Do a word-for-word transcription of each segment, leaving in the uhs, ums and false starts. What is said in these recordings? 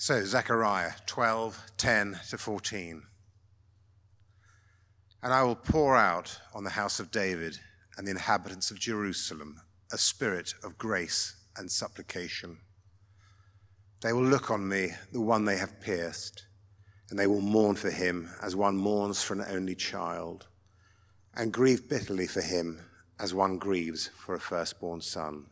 So, Zechariah twelve, ten to fourteen. And I will pour out on the house of David and the inhabitants of Jerusalem a spirit of grace and supplication. They will look on me, the one they have pierced, and they will mourn for him as one mourns for an only child, and grieve bitterly for him as one grieves for a firstborn son.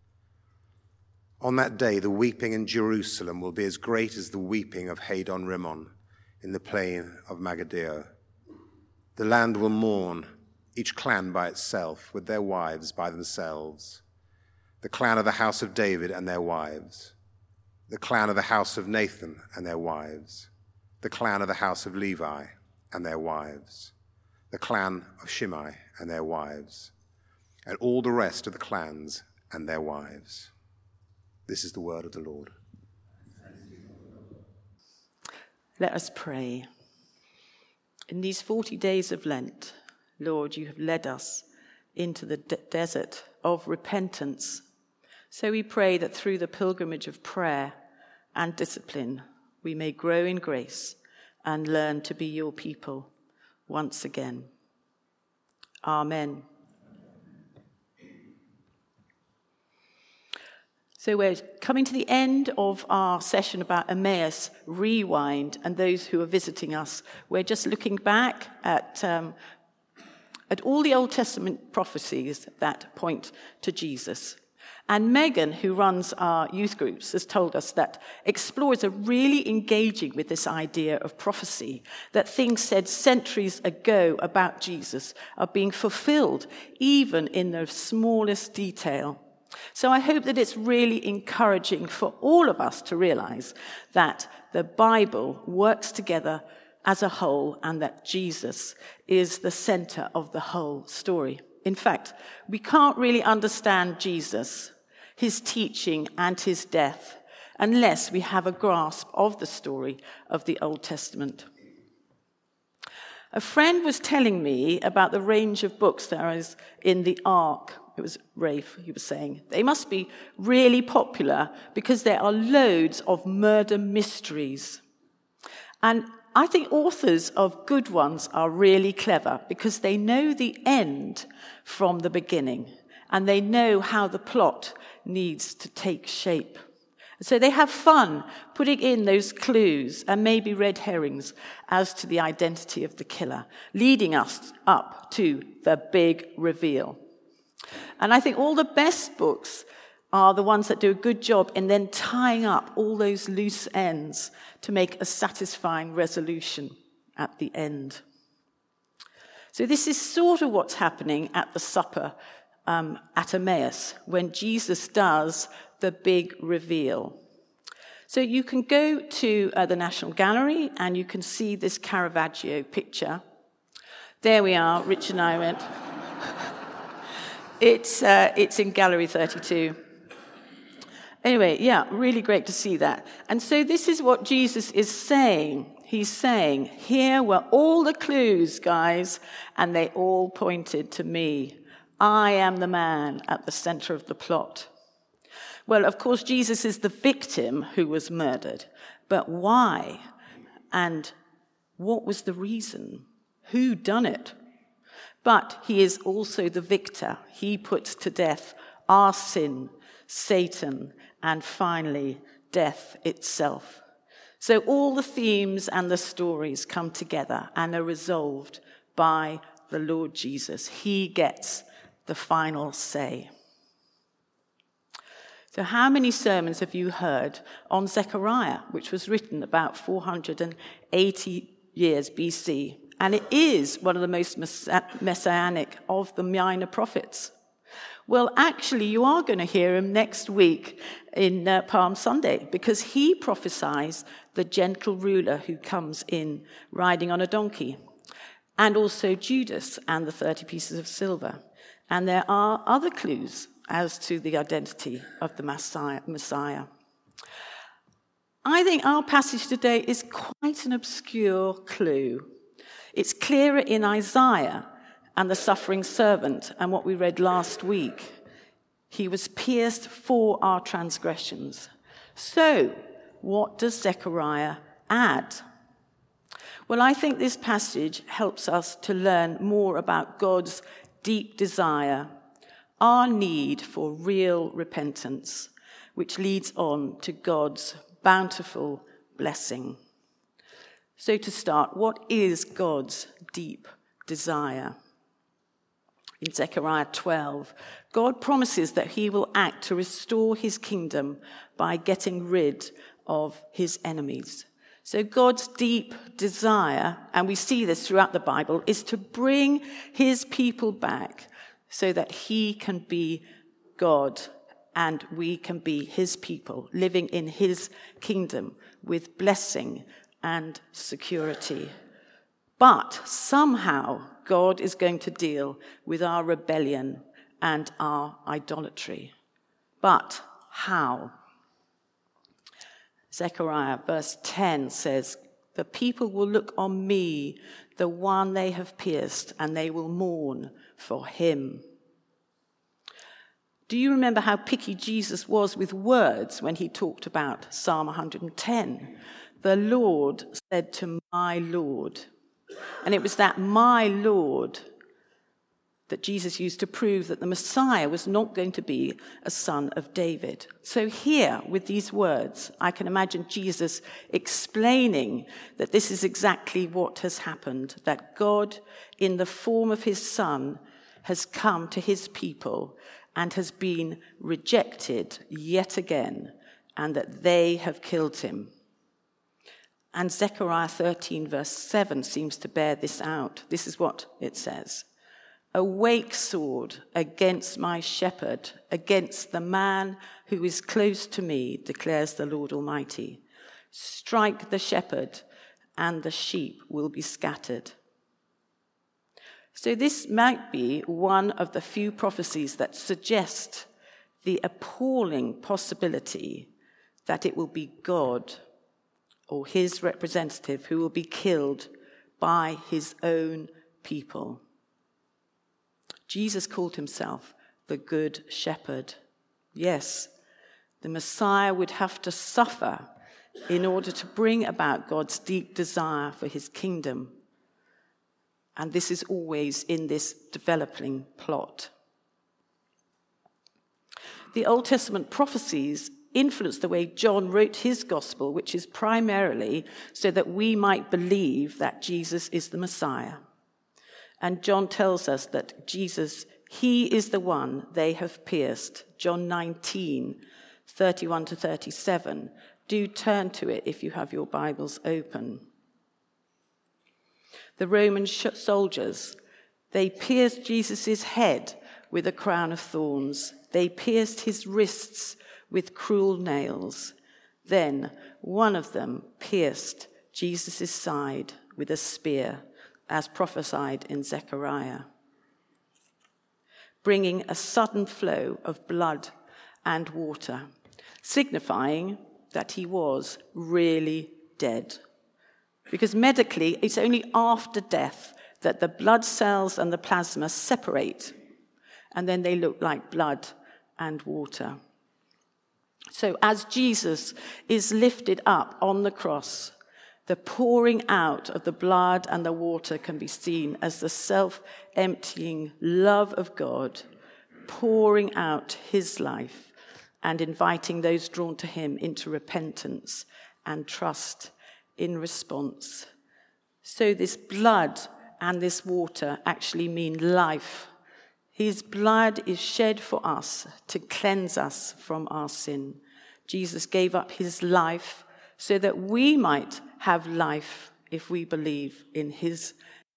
On that day, the weeping in Jerusalem will be as great as the weeping of Hadon Rimmon in the plain of Megiddo. The land will mourn, each clan by itself, with their wives by themselves. The clan of the house of David and their wives. The clan of the house of Nathan and their wives. The clan of the house of Levi and their wives. The clan of Shimei and their wives. And all the rest of the clans and their wives. This is the word of the Lord. Let us pray. In these forty days of Lent, Lord, you have led us into the de- desert of repentance. So we pray that through the pilgrimage of prayer and discipline, we may grow in grace and learn to be your people once again. Amen. So we're coming to the end of our session about Emmaus Rewind and those who are visiting us. We're just looking back at um, at all the Old Testament prophecies that point to Jesus. And Megan, who runs our youth groups, has told us that explorers are really engaging with this idea of prophecy, that things said centuries ago about Jesus are being fulfilled, even in the smallest detail. So I hope that it's really encouraging for all of us to realize that the Bible works together as a whole and that Jesus is the center of the whole story. In fact, we can't really understand Jesus, his teaching and his death, unless we have a grasp of the story of the Old Testament. A friend was telling me about the range of books there is in the Ark. It was Rafe, he was saying. They must be really popular because there are loads of murder mysteries. And I think authors of good ones are really clever because they know the end from the beginning and they know how the plot needs to take shape. So they have fun putting in those clues and maybe red herrings as to the identity of the killer, leading us up to the big reveal. And I think all the best books are the ones that do a good job in then tying up all those loose ends to make a satisfying resolution at the end. So this is sort of what's happening at the supper um, at Emmaus when Jesus does the big reveal. So you can go to uh, the National Gallery and you can see this Caravaggio picture. There we are, Rich and I went. It's uh, it's in Gallery thirty-two. Anyway, yeah, really great to see that. And so this is what Jesus is saying. He's saying, here were all the clues, guys, and they all pointed to me. I am the man at the center of the plot. Well, of course, Jesus is the victim who was murdered. But why? And what was the reason? Who done it? But he is also the victor. He puts to death our sin, Satan, and finally, death itself. So all the themes and the stories come together and are resolved by the Lord Jesus. He gets the final say. So how many sermons have you heard on Zechariah, which was written about four hundred eighty years B C? And it is one of the most messianic of the minor prophets. Well, actually, you are going to hear him next week in uh, Palm Sunday, because he prophesies the gentle ruler who comes in riding on a donkey, and also Judas and the thirty pieces of silver. And there are other clues as to the identity of the Messiah. Messiah. I think our passage today is quite an obscure clue. It's clearer in Isaiah and the suffering servant and what we read last week. He was pierced for our transgressions. So, what does Zechariah add? Well, I think this passage helps us to learn more about God's deep desire, our need for real repentance, which leads on to God's bountiful blessing. So to start, what is God's deep desire? In Zechariah twelve, God promises that he will act to restore his kingdom by getting rid of his enemies. So God's deep desire, and we see this throughout the Bible, is to bring his people back so that he can be God and we can be his people, living in his kingdom with blessing and security. But somehow God is going to deal with our rebellion and our idolatry. But how? Zechariah verse ten says, "The people will look on me, the one they have pierced, and they will mourn for him." Do you remember how picky Jesus was with words when he talked about Psalm one hundred ten? The Lord said to my Lord. And it was that my Lord that Jesus used to prove that the Messiah was not going to be a son of David. So here, with these words, I can imagine Jesus explaining that this is exactly what has happened, that God, in the form of his Son, has come to his people and has been rejected yet again, and that they have killed him. And Zechariah thirteen, verse seven, seems to bear this out. This is what it says. "Awake, sword, against my shepherd, against the man who is close to me, declares the Lord Almighty. Strike the shepherd, and the sheep will be scattered." So this might be one of the few prophecies that suggest the appalling possibility that it will be God or his representative who will be killed by his own people. Jesus called himself the Good Shepherd. Yes, the Messiah would have to suffer in order to bring about God's deep desire for his kingdom. And this is always in this developing plot. The Old Testament prophecies influenced the way John wrote his gospel, which is primarily so that we might believe that Jesus is the Messiah. And John tells us that Jesus, he is the one they have pierced. John nineteen, thirty-one to thirty-seven. Do turn to it if you have your Bibles open. The Roman soldiers, they pierced Jesus' head with a crown of thorns. They pierced his wrists with cruel nails. Then one of them pierced Jesus' side with a spear, as prophesied in Zechariah, bringing a sudden flow of blood and water, signifying that he was really dead. Because medically, it's only after death that the blood cells and the plasma separate, and then they look like blood and water. So as Jesus is lifted up on the cross, the pouring out of the blood and the water can be seen as the self-emptying love of God pouring out his life and inviting those drawn to him into repentance and trust in response. So this blood and this water actually mean life. His blood is shed for us to cleanse us from our sin. Jesus gave up his life so that we might have life if we believe in his.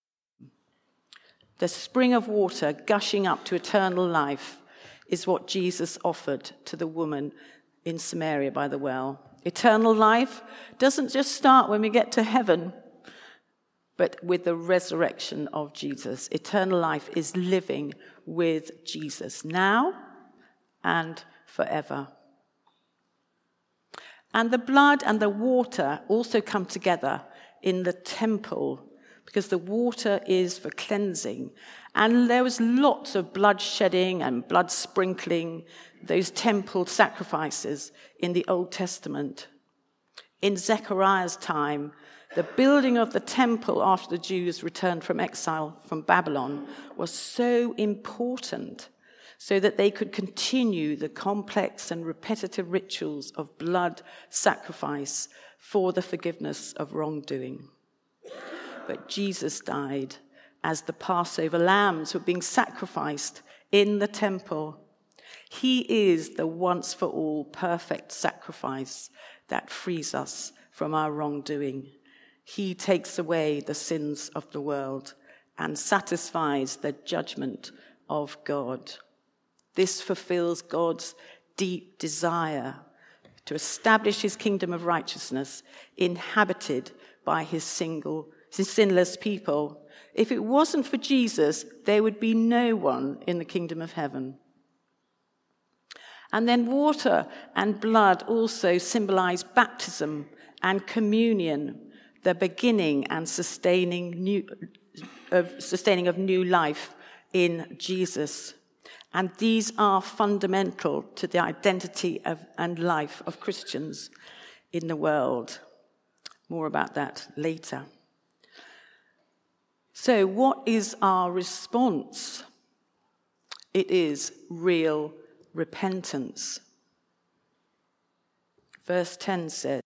The spring of water gushing up to eternal life is what Jesus offered to the woman in Samaria by the well. Eternal life doesn't just start when we get to heaven, but with the resurrection of Jesus. Eternal life is living with Jesus now and forever. And the blood and the water also come together in the temple, because the water is for cleansing. And there was lots of blood shedding and blood sprinkling, those temple sacrifices in the Old Testament. In Zechariah's time, the building of the temple after the Jews returned from exile from Babylon was so important so that they could continue the complex and repetitive rituals of blood sacrifice for the forgiveness of wrongdoing. But Jesus died as the Passover lambs were being sacrificed in the temple. He is the once-for-all perfect sacrifice that frees us from our wrongdoing. He takes away the sins of the world and satisfies the judgment of God. This fulfills God's deep desire to establish his kingdom of righteousness inhabited by his single, his sinless people. If it wasn't for Jesus, there would be no one in the kingdom of heaven. And then water and blood also symbolize baptism and communion, the beginning and sustaining new, of sustaining of new life in Jesus. And these are fundamental to the identity of, and life of Christians in the world. More about that later. So, what is our response? It is real repentance. Verse ten says,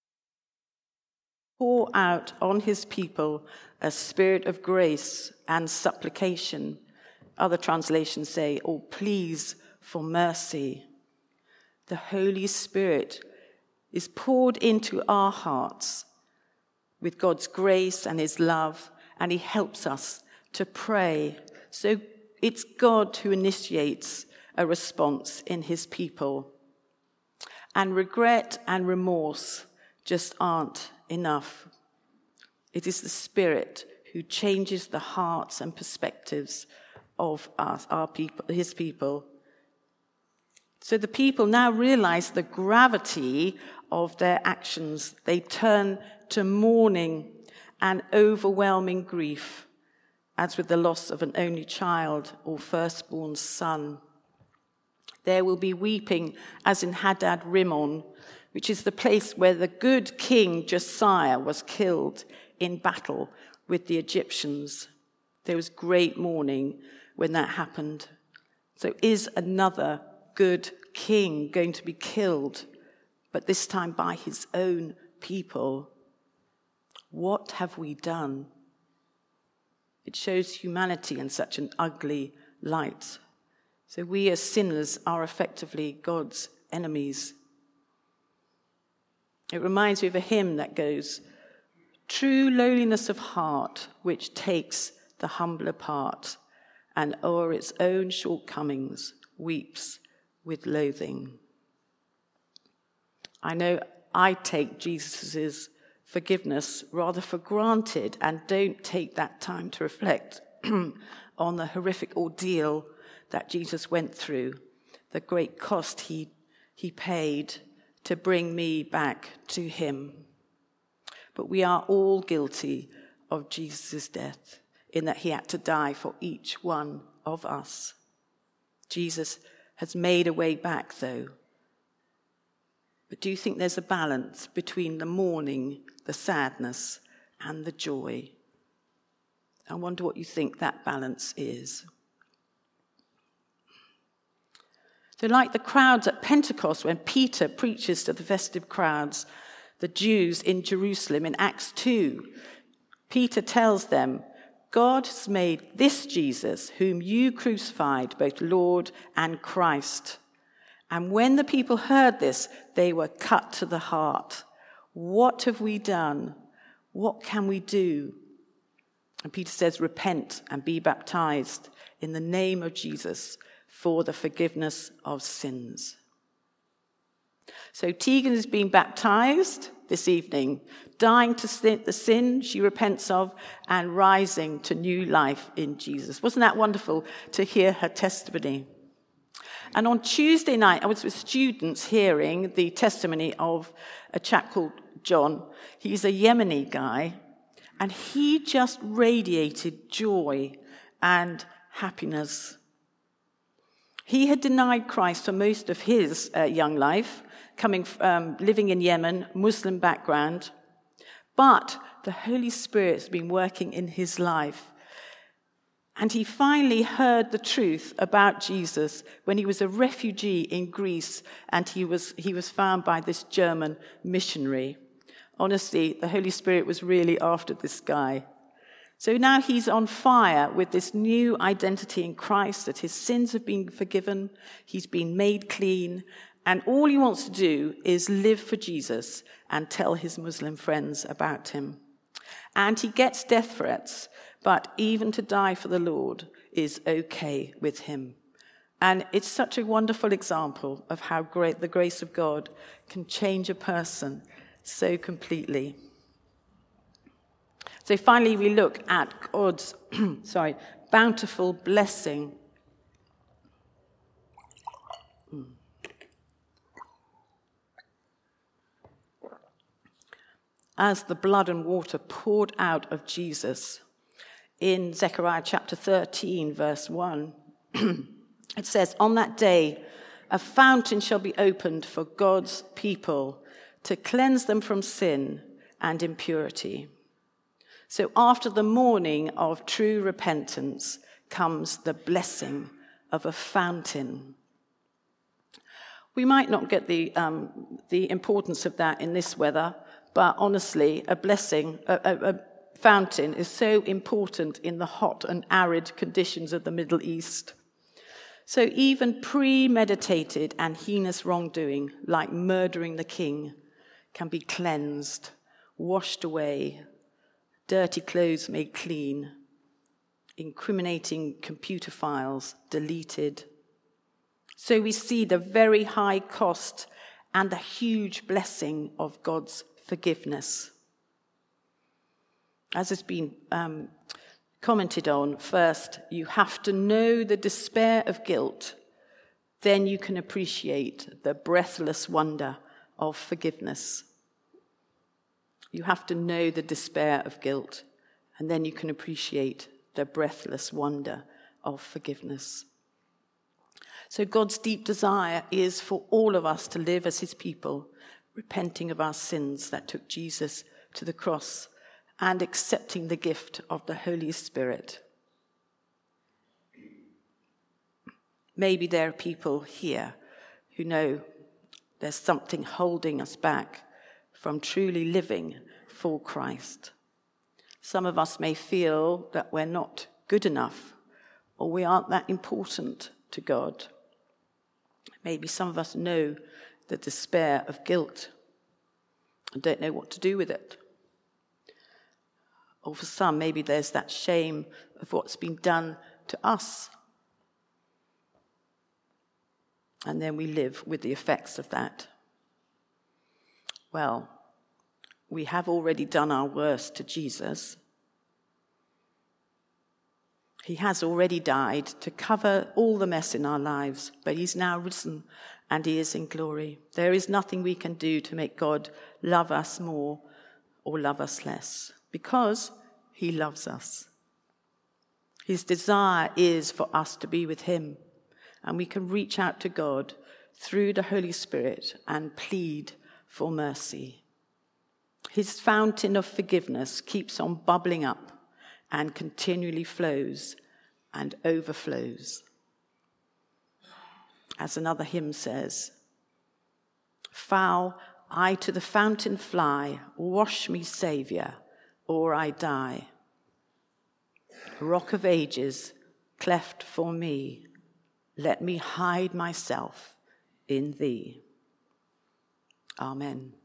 pour out on his people a spirit of grace and supplication. Other translations say, oh, pleas for mercy. The Holy Spirit is poured into our hearts with God's grace and his love, and he helps us to pray. So it's God who initiates a response in his people. And regret and remorse just aren't enough. It is the Spirit who changes the hearts and perspectives of us, our people, his people. So the people now realize the gravity of their actions. They turn to mourning and overwhelming grief, as with the loss of an only child or firstborn son. There will be weeping, as in Hadad Rimmon, which is the place where the good king Josiah was killed in battle with the Egyptians. There was great mourning when that happened. So is another good king going to be killed, but this time by his own people? What have we done? It shows humanity in such an ugly light. So we as sinners are effectively God's enemies. It reminds me of a hymn that goes, true lowliness of heart, which takes the humbler part, and o'er its own shortcomings weeps with loathing. I know I take Jesus' forgiveness rather for granted and don't take that time to reflect on the horrific ordeal that Jesus went through, the great cost he, he paid to bring me back to him. But we are all guilty of Jesus' death, in that he had to die for each one of us. Jesus has made a way back, though. But do you think there's a balance between the mourning, the sadness, and the joy? I wonder what you think that balance is. So like the crowds at Pentecost, when Peter preaches to the festive crowds, the Jews in Jerusalem in Acts two, Peter tells them, God has made this Jesus, whom you crucified, both Lord and Christ. And when the people heard this, they were cut to the heart. What have we done? What can we do? And Peter says, repent and be baptized in the name of Jesus for the forgiveness of sins. So Tegan is being baptized this evening, dying to sin, the sin she repents of, and rising to new life in Jesus. Wasn't that wonderful to hear her testimony? And on Tuesday night, I was with students hearing the testimony of a chap called John. He's a Yemeni guy, and he just radiated joy and happiness. He had denied Christ for most of his uh, young life, coming, um, living in Yemen, Muslim background. But the Holy Spirit's been working in his life. And he finally heard the truth about Jesus when he was a refugee in Greece, and he was, he was found by this German missionary. Honestly, the Holy Spirit was really after this guy. So now he's on fire with this new identity in Christ, that his sins have been forgiven, he's been made clean, and all he wants to do is live for Jesus and tell his Muslim friends about him. And he gets death threats, but even to die for the Lord is okay with him. And it's such a wonderful example of how great the grace of God can change a person so completely. So finally, we look at God's sorry, bountiful blessing. As the blood and water poured out of Jesus in Zechariah chapter thirteen, verse one, it says, "On that day, a fountain shall be opened for God's people to cleanse them from sin and impurity." So after the morning of true repentance comes the blessing of a fountain. We might not get the um, the importance of that in this weather, but honestly, a blessing, a, a, a fountain is so important in the hot and arid conditions of the Middle East. So even premeditated and heinous wrongdoing, like murdering the king, can be cleansed, washed away, dirty clothes made clean, incriminating computer files deleted. So we see the very high cost and the huge blessing of God's forgiveness. As has been um, commented on, first, you have to know the despair of guilt. Then you can appreciate the breathless wonder of forgiveness. You have to know the despair of guilt, and then you can appreciate the breathless wonder of forgiveness. So God's deep desire is for all of us to live as his people, repenting of our sins that took Jesus to the cross and accepting the gift of the Holy Spirit. Maybe there are people here who know there's something holding us back from truly living for Christ. Some of us may feel that we're not good enough, or we aren't that important to God. Maybe some of us know the despair of guilt and don't know what to do with it. Or for some, maybe there's that shame of what's been done to us. And then we live with the effects of that. Well, we have already done our worst to Jesus. He has already died to cover all the mess in our lives, but he's now risen and he is in glory. There is nothing we can do to make God love us more or love us less, because he loves us. His desire is for us to be with him, and we can reach out to God through the Holy Spirit and plead for mercy. His fountain of forgiveness keeps on bubbling up and continually flows and overflows. As another hymn says, "Foul I to the fountain fly, wash me, Saviour, or I die. Rock of ages, cleft for me, let me hide myself in thee." Amen.